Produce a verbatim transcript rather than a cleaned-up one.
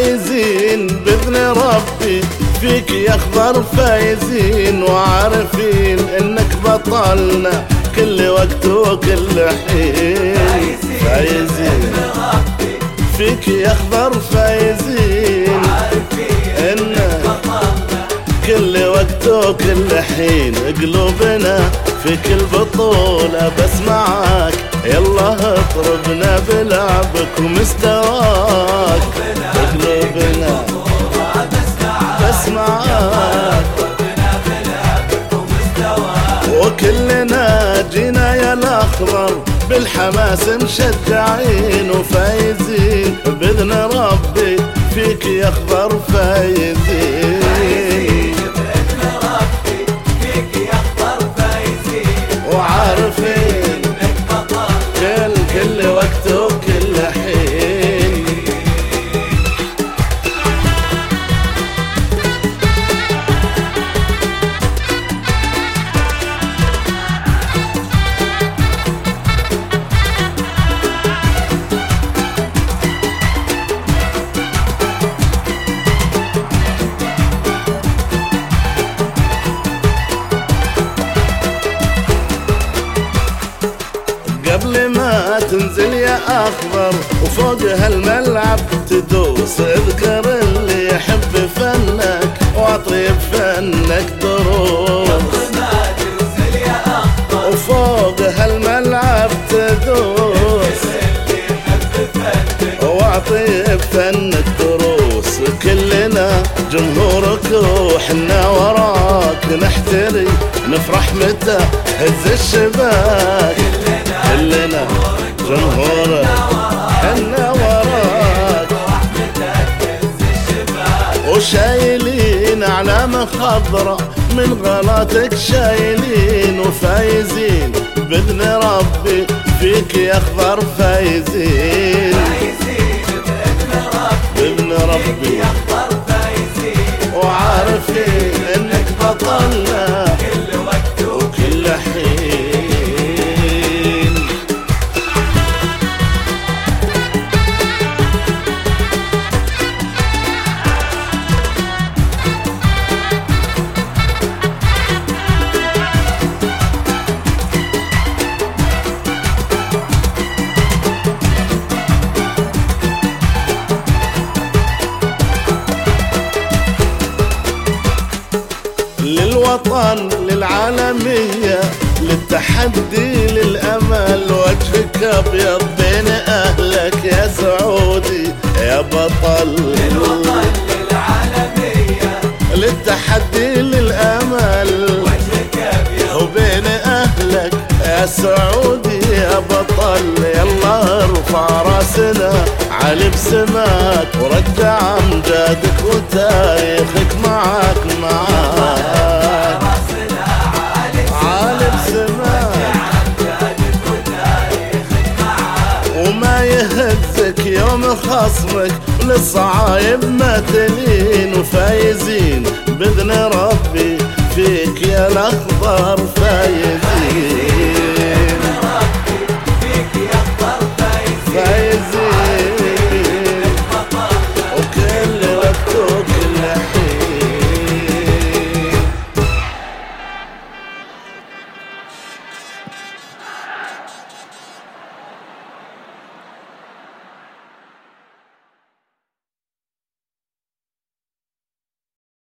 فايزين بإذن ربي فيك يا أخضر فايزين، وعارفين إنك بطلنا كل وقت وكل حين. فايزين فيك يا أخضر فايزين، إنك كل وقت وكل حين. قلوبنا فيك البطولة بس معاك، يلا اطربنا بلعبك ومستواك. قلوبنا بس معاك، وكلنا جينا يا الأخضر بالحماس مشجعين وفايزين بإذن ربي فيك يا أخضر فايزين. وعارفين كل كل وقت وكل حين. قبل ما تنزل يا أخضر وفوق هالملعب تدوس، اذكر اللي يحب فنك واطيب فنك دروس. قبل ما تنزل يا أخضر وفوق هالملعب تدوس، اللي يحب فنك واطيب فنك دروس. كلنا جمهورك وحنا وراك نحتري نفرح متى هز الشباك. كلنا جمهورك حنا وراك وشايلين علامة خضرا من غلاتك شايلين، وفايزين بإذن ربي فيك يا أخضر فايزين. بإذن ربي وعارفين إنك بطلنا كل وقت وكل حين. للوطن للعالمية للتحدي للأمل، وجهك أبيض بين أهلك يا سعودي يا بطل. للوطن للعالمية للتحدي للأمل، وجهك أبيض وبين أهلك يا سعودي يا بطل. يلا ارفع راسنا علي بسماك ورجع امجادك وتاريخك معاك معاك. عالي بسماك وما يهزك يوم خصمك للصعايب ما تلين، وفايزين بإذن ربي فيك يا الأخضر فايزين.